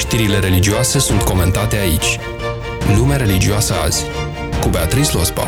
Știrile religioase sunt comentate aici. Lumea religioasă azi, cu Beatrice Lospa.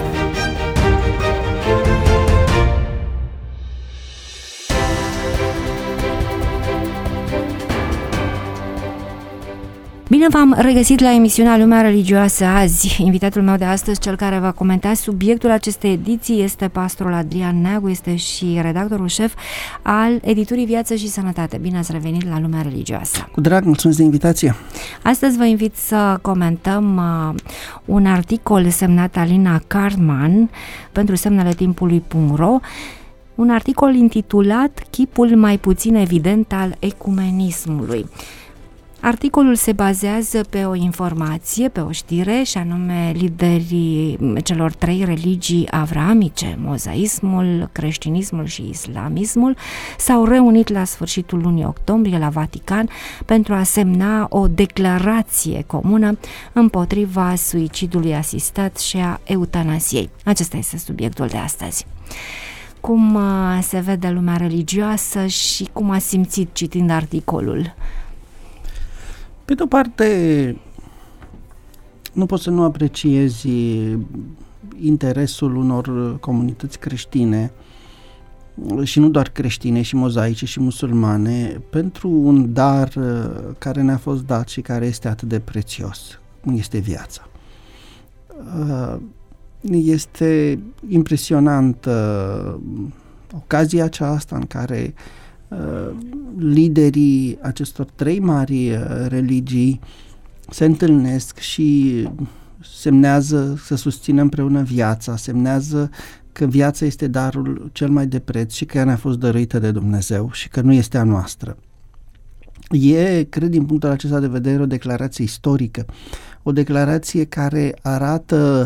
Bine v-am regăsit la emisiunea Lumea Religioasă azi. Invitatul meu de astăzi, cel care va comenta subiectul acestei ediții, este pastorul Adrian Neagu, este și redactorul șef al editurii Viață și Sănătate. Bine ați revenit la Lumea Religioasă. Cu drag, mulțumesc de invitație. Astăzi vă invit să comentăm un articol semnat Alina Carman pentru semnele timpului.ro, un articol intitulat Chipul mai puțin evident al ecumenismului. Articolul se bazează pe o informație, pe o știre, și anume liderii celor trei religii avraamice, mozaismul, creștinismul și islamismul, s-au reunit la sfârșitul lunii octombrie la Vatican pentru a semna o declarație comună împotriva suicidului asistat și a eutanasiei. Acesta este subiectul de astăzi. Cum se vede lumea religioasă și cum a simțit citind articolul? Pe de-o parte, nu poți să nu apreciezi interesul unor comunități creștine, și nu doar creștine, și mozaice și musulmane, pentru un dar care ne-a fost dat și care este atât de prețios, cum este viața. Este impresionantă ocazia aceasta în care liderii acestor trei mari religii se întâlnesc și semnează să susțină împreună viața, semnează că viața este darul cel mai de preț și că ea ne-a fost dăruită de Dumnezeu și că nu este a noastră. Cred, din punctul acesta de vedere, o declarație istorică, o declarație care arată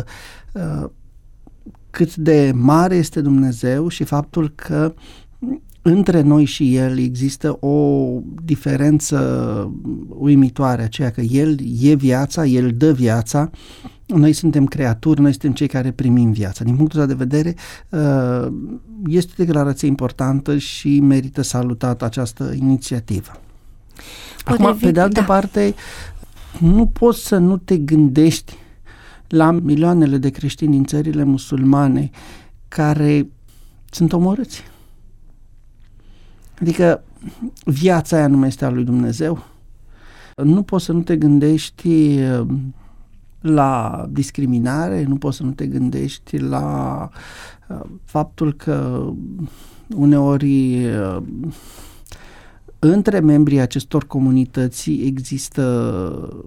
cât de mare este Dumnezeu și faptul că între noi și El există o diferență uimitoare, aceea că El e viața, El dă viața, noi suntem creaturi, noi suntem cei care primim viața. Din punctul ăsta de vedere, este o declarație importantă și merită salutată această inițiativă. Acum, pe de altă parte, nu poți să nu te gândești la milioanele de creștini din țările musulmane care sunt omorâți. Adică viața aia nu mai este a lui Dumnezeu. Nu poți să nu te gândești la discriminare, nu poți să nu te gândești la faptul că uneori între membrii acestor comunități există,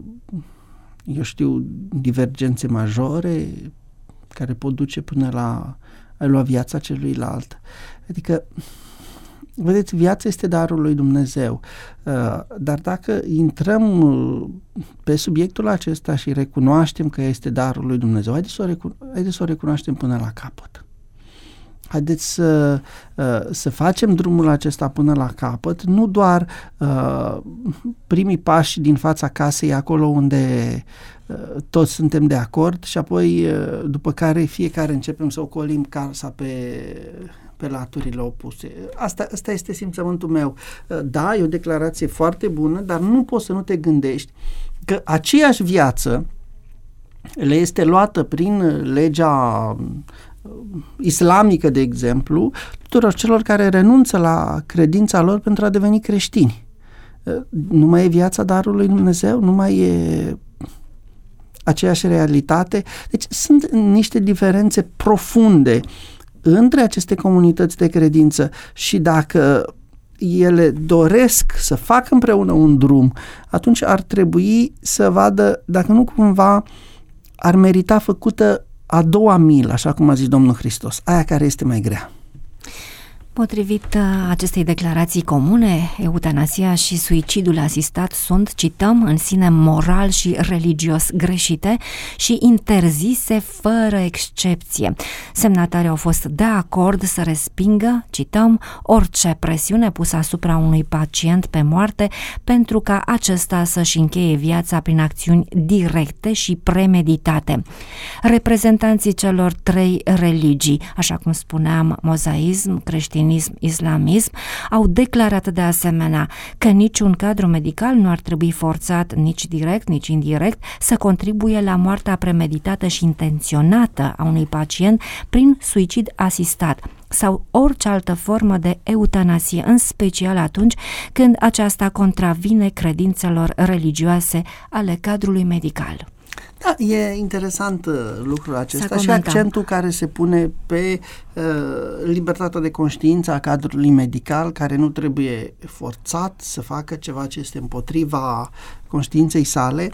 divergențe majore care pot duce până la a lua viața celuilalt. Adică, vedeți, viața este darul lui Dumnezeu, dar dacă intrăm pe subiectul acesta și recunoaștem că este darul lui Dumnezeu, haideți să o recunoaștem până la capăt. Haideți să facem drumul acesta până la capăt, nu doar primii pași din fața casei, acolo unde toți suntem de acord, și apoi după care fiecare începem să ocolim casa pe laturile opuse. Asta este simțământul meu. Da, e o declarație foarte bună, dar nu poți să nu te gândești că aceeași viață le este luată prin legea islamică, de exemplu, tuturor celor care renunță la credința lor pentru a deveni creștini. Nu mai e viața darului Dumnezeu? Nu mai e aceeași realitate? Deci sunt niște diferențe profunde între aceste comunități de credință și dacă ele doresc să facă împreună un drum, atunci ar trebui să vadă dacă nu cumva ar merita făcută a doua milă, așa cum a zis Domnul Hristos, aia care este mai grea. Potrivit acestei declarații comune, eutanasia și suicidul asistat sunt, cităm, în sine moral și religios greșite și interzise fără excepție. Semnatarii au fost de acord să respingă, cităm, orice presiune pusă asupra unui pacient pe moarte pentru ca acesta să-și încheie viața prin acțiuni directe și premeditate. Reprezentanții celor trei religii, așa cum spuneam, mozaism, creștinism creștinism-islamism au declarat de asemenea că niciun cadru medical nu ar trebui forțat nici direct, nici indirect să contribuie la moartea premeditată și intenționată a unui pacient prin suicid asistat sau orice altă formă de eutanasie, în special atunci când aceasta contravine credințelor religioase ale cadrului medical. Da, e interesant lucrul acesta și accentul care se pune pe libertatea de conștiință a cadrului medical, care nu trebuie forțat să facă ceva ce este împotriva conștiinței sale.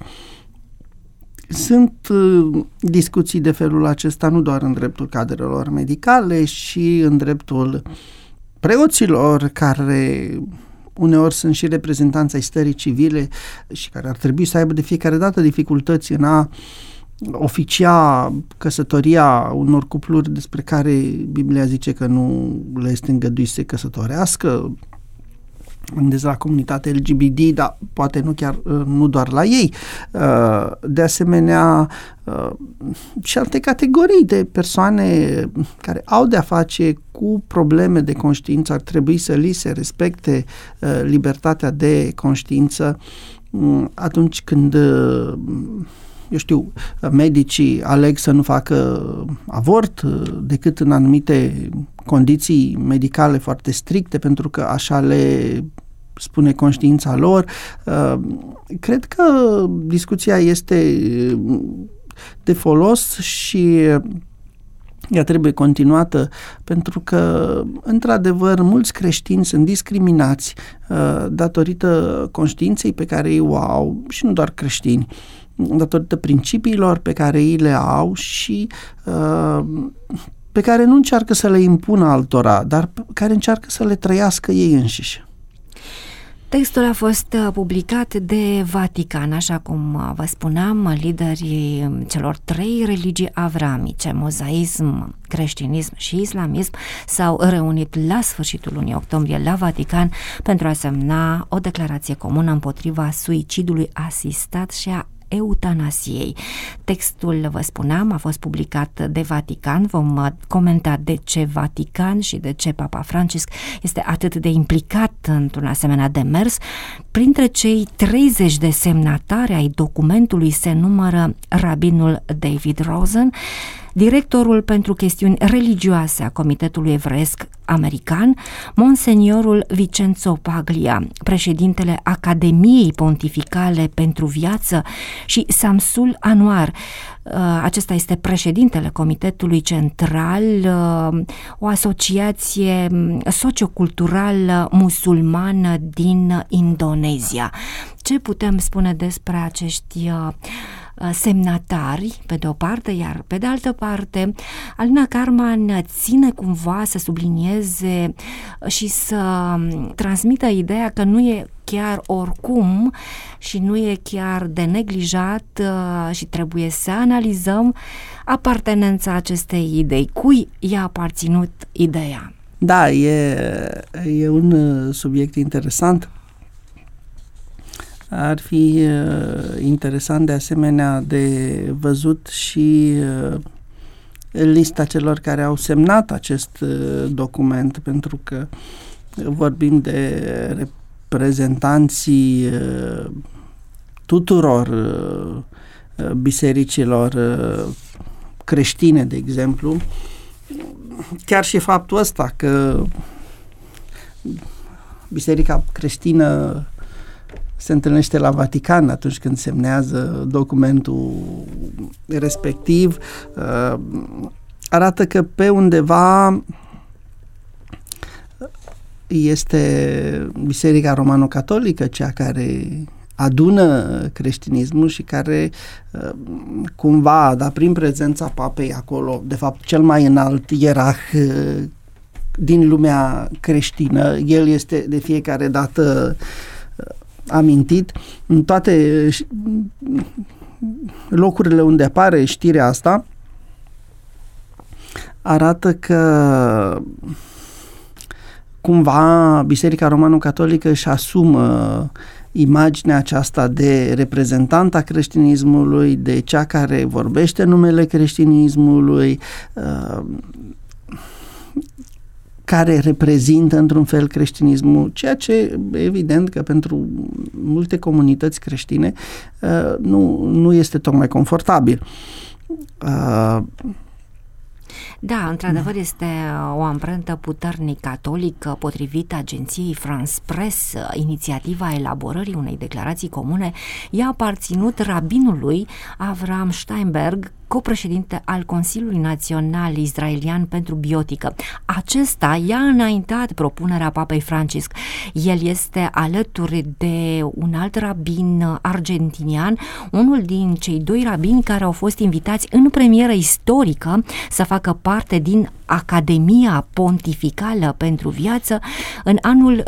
Sunt discuții de felul acesta nu doar în dreptul cadrelor medicale, și în dreptul preoților, care uneori sunt și reprezentanți ai stării civile și care ar trebui să aibă de fiecare dată dificultăți în a oficia căsătoria unor cupluri despre care Biblia zice că nu le este îngăduit să se căsătorească. Gândesc la comunitatea LGBT, dar poate nu doar la ei. De asemenea, și alte categorii de persoane care au de-a face cu probleme de conștiință ar trebui să li se respecte libertatea de conștiință atunci când, medicii aleg să nu facă avort decât în anumite condiții medicale foarte stricte, pentru că așa le spune conștiința lor. Cred că discuția este de folos și ea trebuie continuată, pentru că, într-adevăr, mulți creștini sunt discriminați datorită conștiinței pe care ei o au, și nu doar creștini, datorită principiilor pe care ei le au și pe care nu încearcă să le impună altora, dar care încearcă să le trăiască ei înșiși. Textul a fost publicat de Vatican, așa cum vă spuneam, liderii celor 3 religii avramice, mozaism, creștinism și islamism, s-au reunit la sfârșitul lunii octombrie la Vatican pentru a semna o declarație comună împotriva suicidului asistat și a eutanasiei. Textul, vă spuneam, a fost publicat de Vatican. Vom comenta de ce Vatican și de ce Papa Francisc este atât de implicat într-un asemenea demers. Printre cei 30 de semnatari ai documentului se numără rabinul David Rosen, directorul pentru chestiuni religioase a Comitetului Evreiesc American, Monseniorul Vincenzo Paglia, președintele Academiei Pontificale pentru Viață, și Samsul Anwar. Acesta este președintele Comitetului Central, o asociație socioculturală musulmană din Indonezia. Ce putem spune despre acești semnatari, pe de o parte, iar pe de altă parte, Alina Carman ține cumva să sublinieze și să transmită ideea că nu e chiar oricum și nu e chiar de neglijat și trebuie să analizăm apartenența acestei idei. Cui i-a aparținut ideea? Da, e un subiect interesant. Ar fi interesant de asemenea de văzut și lista celor care au semnat acest document, pentru că vorbim de reprezentanții tuturor bisericilor creștine, de exemplu. Chiar și faptul ăsta că biserica creștină se întâlnește la Vatican atunci când semnează documentul respectiv, arată că pe undeva este Biserica Romano-Catolică cea care adună creștinismul și care cumva, dar prin prezența papei acolo, de fapt cel mai înalt ierarh din lumea creștină, el este de fiecare dată amintit în toate locurile unde apare știrea asta, arată că cumva Biserica Romano-Catolică își asumă imaginea aceasta de reprezentant a creștinismului, de cea care vorbește numele creștinismului. care reprezintă într-un fel creștinismul, ceea ce evident că pentru multe comunități creștine nu este tocmai confortabil. Da, într-adevăr este o amprentă puternic catolică. Potrivit agenției France Press, inițiativa elaborării unei declarații comune i-a aparținut rabinului Avraham Steinberg, copreședinte al Consiliului Național Israelian pentru Biotică. Acesta i-a înaintat propunerea Papei Francisc. El este alături de un alt rabin argentinian, unul din cei 2 rabini care au fost invitați în premieră istorică să facă parte din Academia Pontificală pentru Viață în anul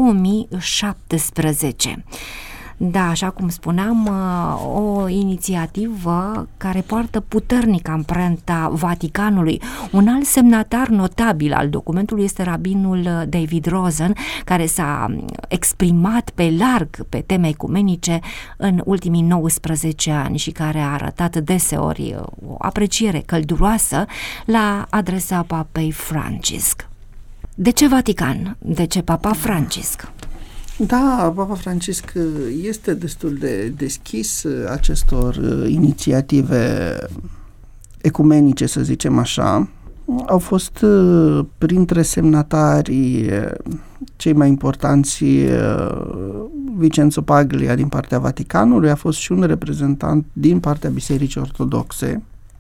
2017. Da, așa cum spuneam, o inițiativă care poartă puternic amprenta Vaticanului. Un alt semnatar notabil al documentului este rabinul David Rosen, care s-a exprimat pe larg pe teme ecumenice în ultimii 19 ani și care a arătat deseori o apreciere călduroasă la adresa Papei Francisc. De ce Vatican? De ce Papa Francisc? Da, Papa Francisc este destul de deschis acestor inițiative ecumenice, să zicem așa. Au fost printre semnatarii cei mai importanți Vincenzo Paglia din partea Vaticanului, a fost și un reprezentant din partea Bisericii Ortodoxe.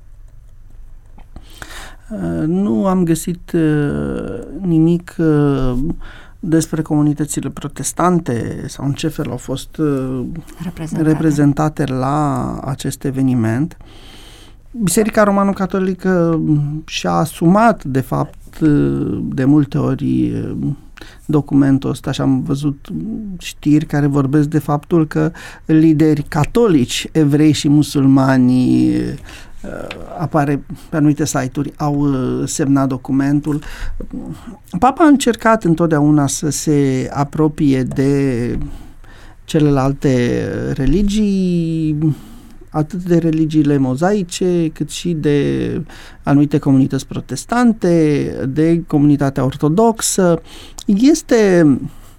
Nu am găsit nimic despre comunitățile protestante sau în ce fel au fost reprezentate la acest eveniment. Biserica Romano-Catolică și-a asumat, de fapt, de multe ori documentul ăsta și am văzut știri care vorbesc de faptul că lideri catolici, evrei și musulmani, apare pe anumite site-uri, au semnat documentul. Papa a încercat întotdeauna să se apropie de celelalte religii, atât de religiile mozaice, cât și de anumite comunități protestante, de comunitatea ortodoxă. Este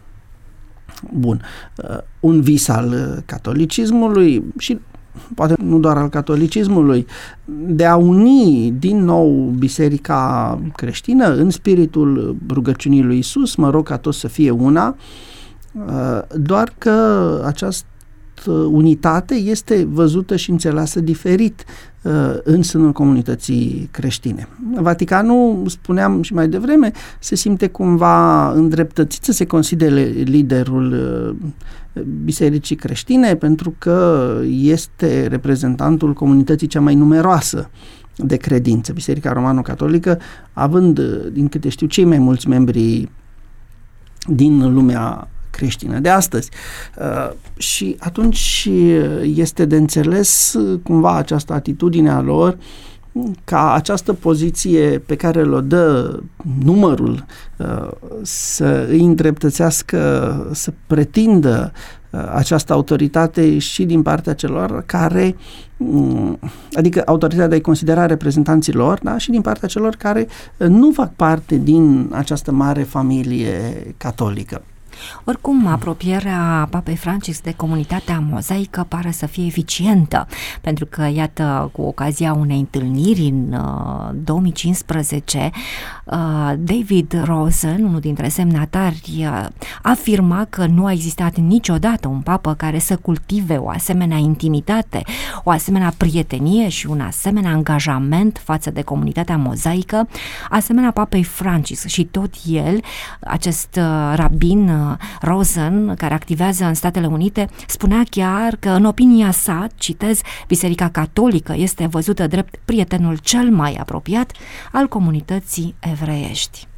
un vis al catolicismului și poate nu doar al catolicismului, de a uni din nou biserica creștină în spiritul rugăciunii lui Iisus, mă rog ca toți să fie una, doar că această unitate este văzută și înțeleasă diferit în sânul comunității creștine. Vaticanul, spuneam și mai devreme, se simte cumva îndreptățit să se considere liderul bisericii creștine pentru că este reprezentantul comunității cea mai numeroasă de credință. Biserica Romano-Catolică, având, din câte știu, cei mai mulți membri din lumea creștină de astăzi. Și atunci este de înțeles cumva această atitudine a lor ca această poziție pe care le-o dă numărul să îi îndreptățească, să pretindă această autoritate și din partea celor care, adică autoritatea de a-i considera reprezentanții lor, da? Și din partea celor care nu fac parte din această mare familie catolică. Oricum, apropierea Papei Francisc de comunitatea mozaică pare să fie eficientă, pentru că, iată, cu ocazia unei întâlniri în 2015, David Rosen, unul dintre semnatari, afirma că nu a existat niciodată un papă care să cultive o asemenea intimitate, o asemenea prietenie și un asemenea angajament față de comunitatea mozaică, asemenea Papei Francisc. Și tot el, acest rabin Rosen, care activează în Statele Unite, spunea chiar că, în opinia sa, citez, Biserica Catolică este văzută drept prietenul cel mai apropiat al comunității evreiești.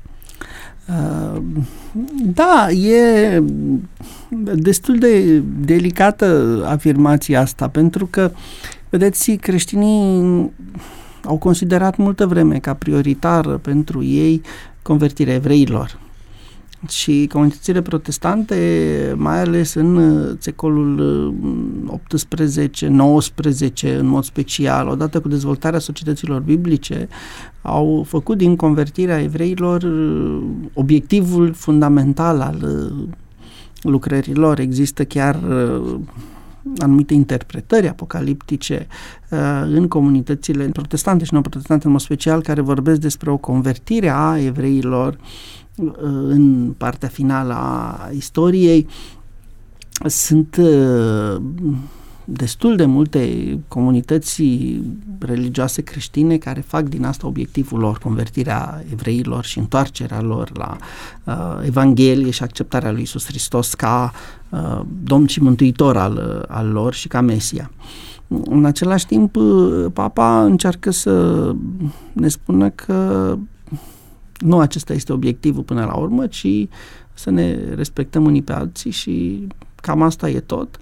Da, e destul de delicată afirmația asta, pentru că, vedeți, creștinii au considerat multă vreme ca prioritară pentru ei convertirea evreilor. Și comunitățile protestante, mai ales în secolul XVIII-XIX, în mod special, odată cu dezvoltarea societăților biblice, au făcut din convertirea evreilor obiectivul fundamental al lucrărilor. Există chiar anumite interpretări apocaliptice în comunitățile protestante și non-protestante în mod special, care vorbesc despre o convertire a evreilor în partea finală a istoriei. Sunt destul de multe comunități religioase creștine care fac din asta obiectivul lor, convertirea evreilor și întoarcerea lor la Evanghelie și acceptarea lui Iisus Hristos ca Domn și Mântuitor al lor și ca Mesia. În același timp, Papa încearcă să ne spună că nu acesta este obiectivul până la urmă, ci să ne respectăm unii pe alții și cam asta e tot.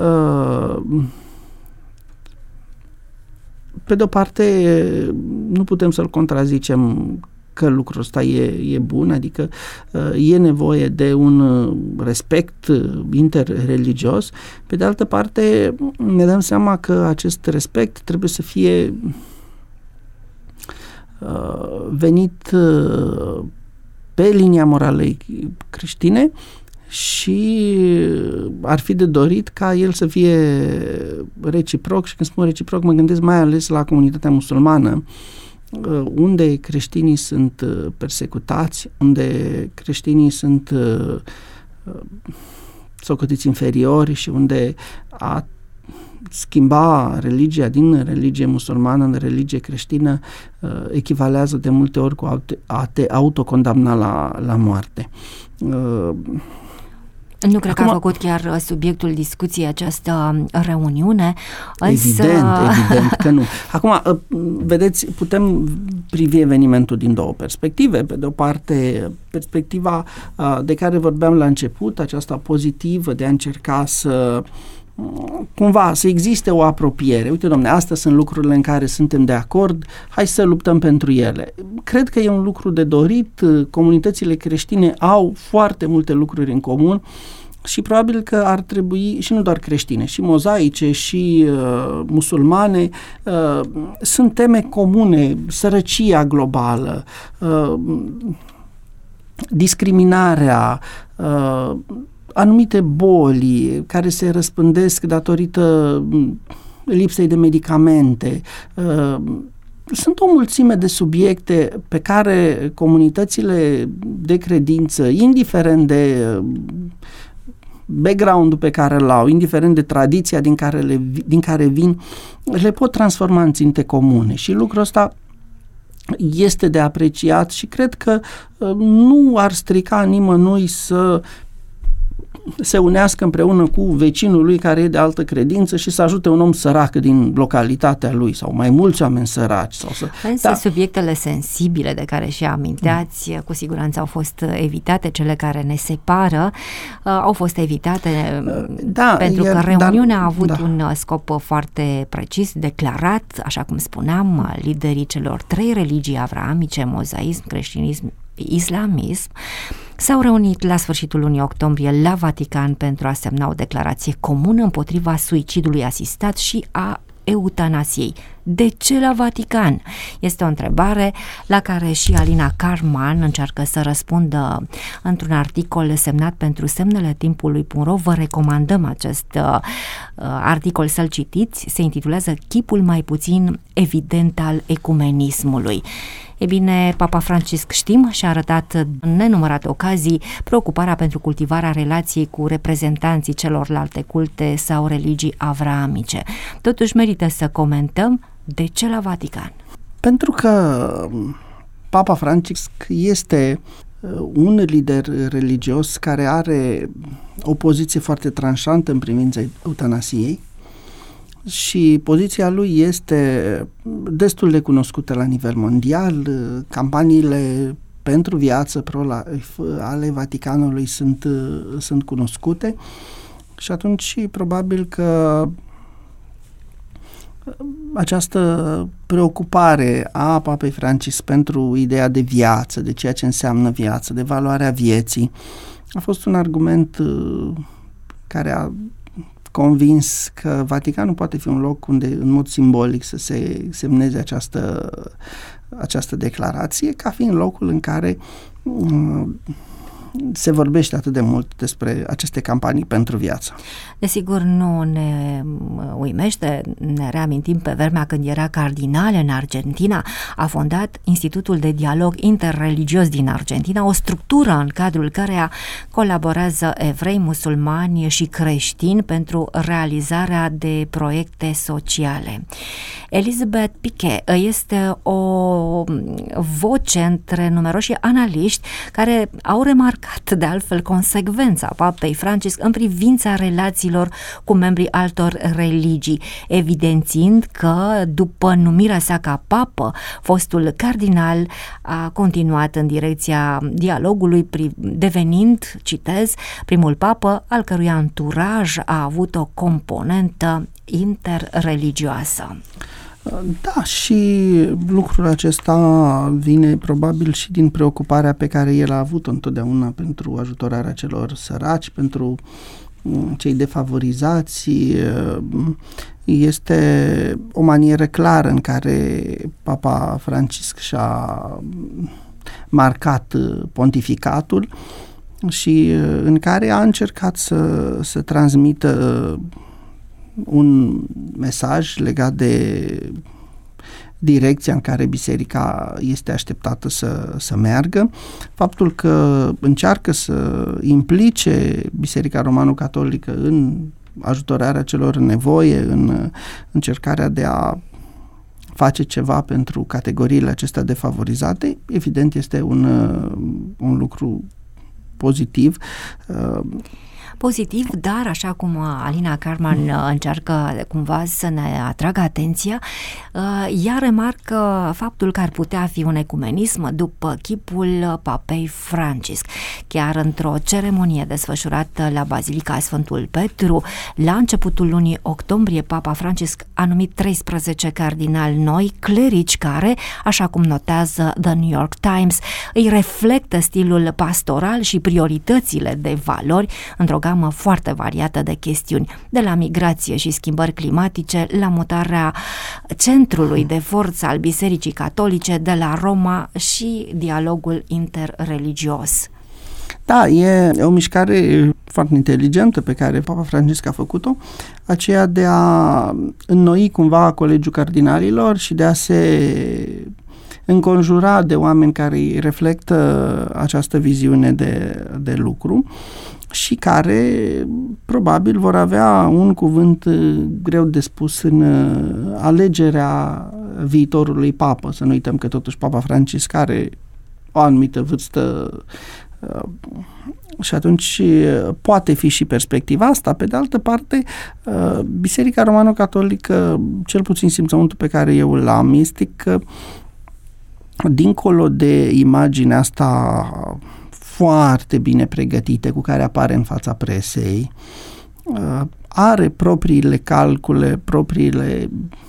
Pe de-o parte, nu putem să-l contrazicem că lucrul ăsta e bun, adică e nevoie de un respect interreligios. Pe de altă parte, ne dăm seama că acest respect trebuie să fie venit pe linia moralei creștine și ar fi de dorit ca el să fie reciproc. Și când spun reciproc, mă gândesc mai ales la comunitatea musulmană, unde creștinii sunt persecutați, unde creștinii sunt socotiți inferiori și unde a schimba religia din religie musulmană în religie creștină echivalează de multe ori cu a te autocondamna la moarte. Nu cred că a făcut chiar subiectul discuției această reuniune, însă... Evident că nu. Acum, vedeți, putem privi evenimentul din două perspective. Pe de o parte, perspectiva de care vorbeam la început, aceasta pozitivă de a încerca să cumva să existe o apropiere. Uite, domne, astea sunt lucrurile în care suntem de acord, hai să luptăm pentru ele. Cred că e un lucru de dorit, comunitățile creștine au foarte multe lucruri în comun și probabil că ar trebui, și nu doar creștine, și mozaice, și musulmane, sunt teme comune, sărăcia globală, discriminarea, anumite boli care se răspândesc datorită lipsei de medicamente. Sunt o mulțime de subiecte pe care comunitățile de credință, indiferent de background-ul pe care îl au, indiferent de tradiția din care vin, le pot transforma în ținte comune. Și lucrul ăsta este de apreciat și cred că nu ar strica nimănui să se unească împreună cu vecinul lui care e de altă credință și să ajute un om sărac din localitatea lui sau mai mulți oameni săraci. Însă subiectele sensibile de care și amintați, cu siguranță au fost evitate, cele care ne separă au fost evitate pentru că reuniunea a avut un scop foarte precis, declarat, așa cum spuneam, liderii celor trei religii avraamice, mozaism, creștinism, islamism, s-au reunit la sfârșitul lunii octombrie la Vatican pentru a semna o declarație comună împotriva suicidului asistat și a eutanasiei. De ce la Vatican? Este o întrebare la care și Alina Carman încearcă să răspundă într-un articol semnat pentru Semnele Timpului.ro. Vă recomandăm acest articol să-l citiți. Se intitulează Chipul mai puțin evident al ecumenismului. E bine, Papa Francisc, știm, și-a arătat în nenumărate ocazii preocuparea pentru cultivarea relației cu reprezentanții celorlalte culte sau religii avraamice. Totuși merită să comentăm de ce la Vatican. Pentru că Papa Francisc este un lider religios care are o poziție foarte tranșantă în privința eutanasiei și poziția lui este destul de cunoscută la nivel mondial. Campaniile pentru viață pro-life ale Vaticanului sunt cunoscute și atunci probabil că această preocupare a Papei Francisc pentru ideea de viață, de ceea ce înseamnă viață, de valoarea vieții, a fost un argument care a convins că Vaticanul poate fi un loc unde, în mod simbolic, să se semneze această declarație, ca fiind locul în care se vorbește atât de mult despre aceste campanii pentru viață. Desigur, nu ne uimește, ne reamintim pe vremea când era cardinal în Argentina, a fondat Institutul de Dialog Interreligios din Argentina, o structură în cadrul căreia colaborează evrei, musulmani și creștini pentru realizarea de proiecte sociale. Elizabeth Piquet este o voce între numeroși analiști care au remarcat de altfel consecvența Papei Francisc în privința relațiilor cu membrii altor religii, evidențiind că după numirea sa ca papă, fostul cardinal a continuat în direcția dialogului, devenind, citez, primul papă al cărui anturaj a avut o componentă interreligioasă. Da, și lucrul acesta vine probabil și din preocuparea pe care el a avut-o întotdeauna pentru ajutorarea celor săraci, pentru cei defavorizați. Este o manieră clară în care Papa Francisc și-a marcat pontificatul și în care a încercat să transmită un mesaj legat de direcția în care biserica este așteptată să meargă, faptul că încearcă să implice Biserica Romano-Catolică în ajutorarea celor în nevoie, în încercarea de a face ceva pentru categoriile acestea defavorizate, evident este un lucru pozitiv. Pozitiv, dar așa cum Alina Carman încearcă cumva să ne atragă atenția, ea remarcă faptul că ar putea fi un ecumenism după chipul Papei Francisc. Chiar într-o ceremonie desfășurată la Bazilica Sfântul Petru, la începutul lunii octombrie, Papa Francisc a numit 13 cardinali noi, clerici care, așa cum notează The New York Times, îi reflectă stilul pastoral și prioritățile de valori într-o gamă foarte variată de chestiuni, de la migrație și schimbări climatice, la mutarea centrului de forță al Bisericii Catolice de la Roma și dialogul interreligios. Da, e o mișcare foarte inteligentă pe care Papa Francisc a făcut-o, aceea de a înnoi cumva Colegiul Cardinalilor și de a se înconjura de oameni care îi reflectă această viziune de lucru și care probabil vor avea un cuvânt greu de spus în alegerea viitorului papă. Să nu uităm că totuși Papa Francisc are o anumită vârstă și atunci poate fi și perspectiva asta. Pe de altă parte, Biserica Romano-Catolică, cel puțin simțământul pe care eu îl am, este că dincolo de imaginea asta foarte bine pregătite cu care apare în fața presei, are propriile calcule, propriile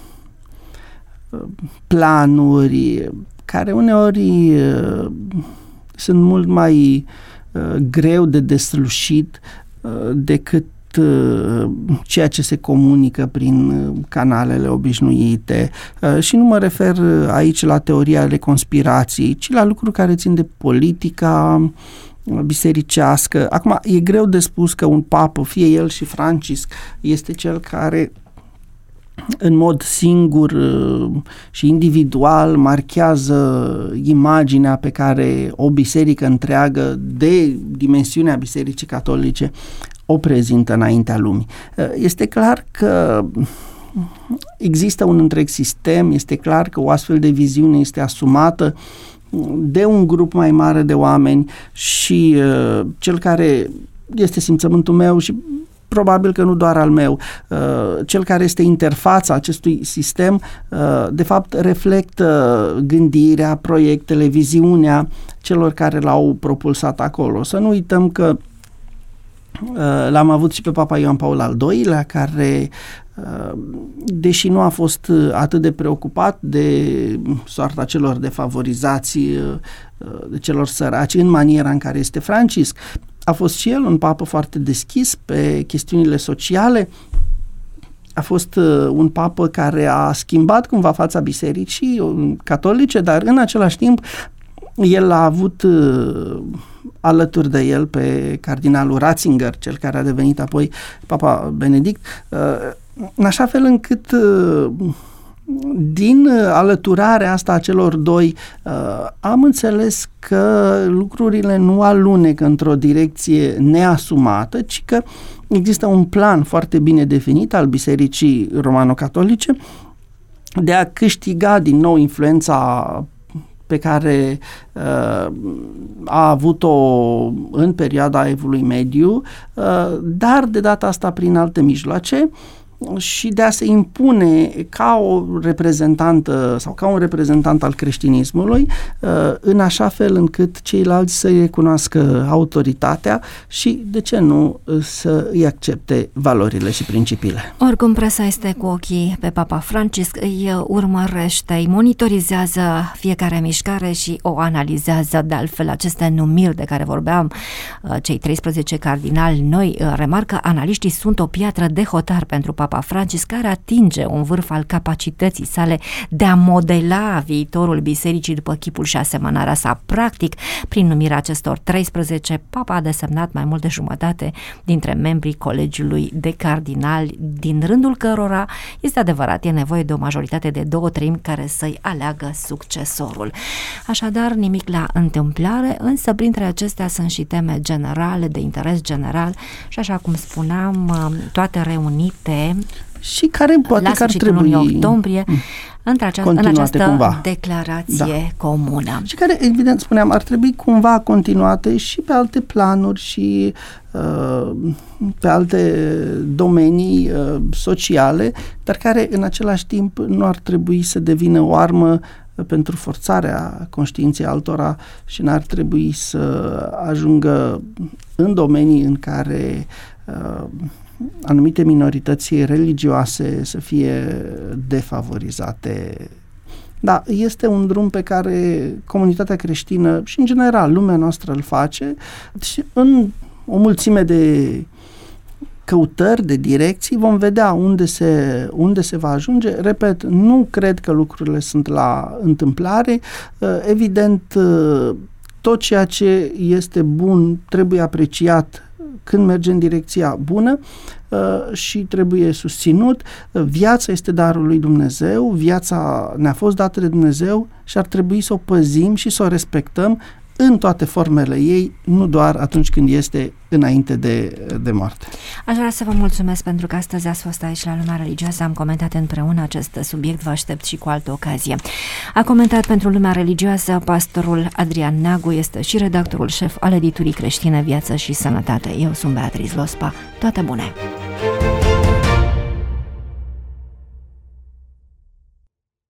planuri, care uneori sunt mult mai greu de deslușit decât ceea ce se comunică prin canalele obișnuite. Și nu mă refer aici la teoria ale conspirației, ci la lucruri care țin de politica bisericească. Acum, e greu de spus că un papă, fie el și Francisc, este cel care în mod singur și individual marchează imaginea pe care o biserică întreagă de dimensiunea Bisericii Catolice o prezintă înaintea lumii. Este clar că există un întreg sistem, este clar că o astfel de viziune este asumată de un grup mai mare de oameni și cel care este simțământul meu și probabil că nu doar al meu, cel care este interfața acestui sistem, de fapt reflectă gândirea, proiectele, viziunea celor care l-au propulsat acolo. Să nu uităm că l-am avut și pe Papa Ioan Paul al II-lea, care deși nu a fost atât de preocupat de soarta celor defavorizați, de celor săraci, în maniera în care este Francisc. A fost și el un papă foarte deschis pe chestiunile sociale, a fost un papă care a schimbat cumva fața bisericii catolice, dar în același timp el a avut alături de el pe cardinalul Ratzinger, cel care a devenit apoi Papa Benedict, în așa fel încât din alăturarea asta a celor doi am înțeles că lucrurile nu alunecă într-o direcție neasumată, ci că există un plan foarte bine definit al Bisericii Romano-Catolice de a câștiga din nou influența pe care a avut-o în perioada Evului Mediu, dar de data asta prin alte mijloace, și de a se impune ca o reprezentantă sau ca un reprezentant al creștinismului, în așa fel încât ceilalți să-i recunoască autoritatea și, de ce nu, să îi accepte valorile și principiile. Oricum, presa este cu ochii pe Papa Francisc, îi urmărește, îi monitorizează fiecare mișcare și o analizează. De altfel, aceste numiri de care vorbeam, cei 13 cardinali noi, remarcă, analiștii sunt o piatră de hotar pentru Papa Francisc, care atinge un vârf al capacității sale de a modela viitorul bisericii după chipul și asemănarea sa. Practic, prin numirea acestor 13, Papa a desemnat mai mult de jumătate dintre membrii colegiului de cardinali, din rândul cărora, este adevărat, e nevoie de o majoritate de 2/3 care să-i aleagă succesorul. Așadar, nimic la întâmplare, însă printre acestea sunt și teme generale, de interes general și, așa cum spuneam, toate reunite și care poate la că ar sfârșitul trebui lunii octombrie în această cumva declarație comună. Și care, evident, spuneam, ar trebui cumva continuate și pe alte planuri și pe alte domenii sociale, dar care în același timp nu ar trebui să devină o armă pentru forțarea conștiinței altora și n-ar trebui să ajungă în domenii în care anumite minorități religioase să fie defavorizate. Da, este un drum pe care comunitatea creștină și în general lumea noastră îl face și în o mulțime de căutări, de direcții, vom vedea unde se va ajunge. Repet, nu cred că lucrurile sunt la întâmplare. Evident, tot ceea ce este bun trebuie apreciat când merge în direcția bună și trebuie susținut. Viața este darul lui Dumnezeu, viața ne-a fost dată de Dumnezeu și ar trebui să o păzim și să o respectăm în toate formele ei, nu doar atunci când este înainte de moarte. Aș vrea să vă mulțumesc pentru că astăzi ați fost aici la Lumea Religioasă, am comentat împreună acest subiect, vă aștept și cu altă ocazie. A comentat pentru Lumea Religioasă pastorul Adrian Neagu, este și redactorul șef al editurii creștine Viață și Sănătate. Eu sunt Beatriz Lospa, toate bune!